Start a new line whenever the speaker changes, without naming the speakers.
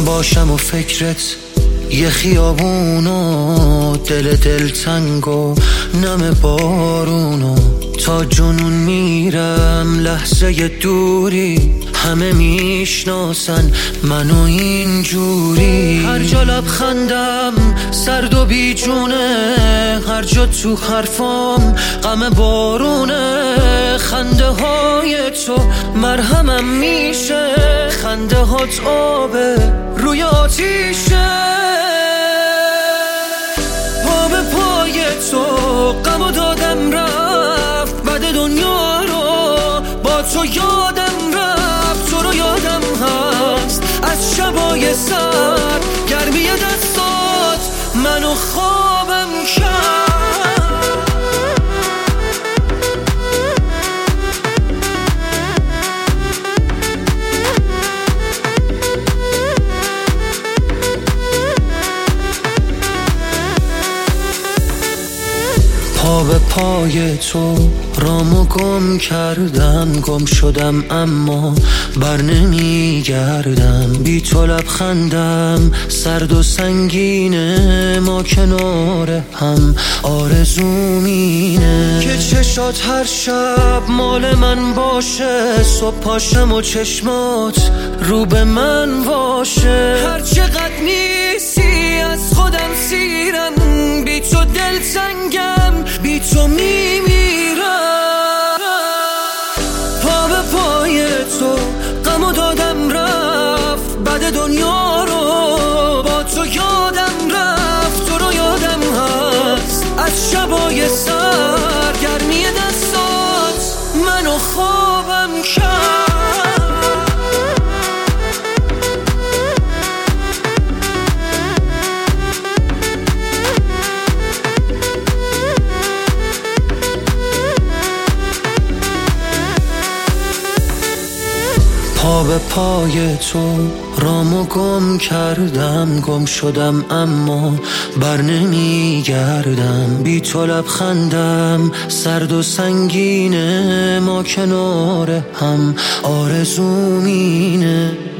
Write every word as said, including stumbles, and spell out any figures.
باشم و فکرت یه خیابون و دل دلتنگ و نم بارونو تا جنون میرم لحظه دوری همه میشناسن منو اینجوری هر جا لبخندم سرد و بیجونه هر جا تو حرفام غم بارونه خنده های تو مرهمم میشه خنده هات آبه روی آتیشه پا به پای تو غمو دادم رفت بعد دنیا رو با تو یادم رفت تو رو یادم هست از شبای سر گرمی دستات منو خوابم کرد پا به پای تو رامو گم کردم گم شدم اما بر نمیگردم بی تو لبخندم سرد و سنگینه ما کنار هم آرزومینه که چشات هر شب مال من باشه صبح پاشم و چشمات رو به من باشه هر چقدر نیستی از خودم سیرم بی تو دل سنگم بی تو میمیرم پا به پای تو غمو دادم رفت بعد دنیا رو با تو یادم رفت تو رو یادم هست از شبای سر گرمی دستات منو خوابم کرد پا به پای تو رامو گم کردم گم شدم اما بر نمیگردم بی تو لبخندم سرد و سنگینه ما کنار هم آرزومینه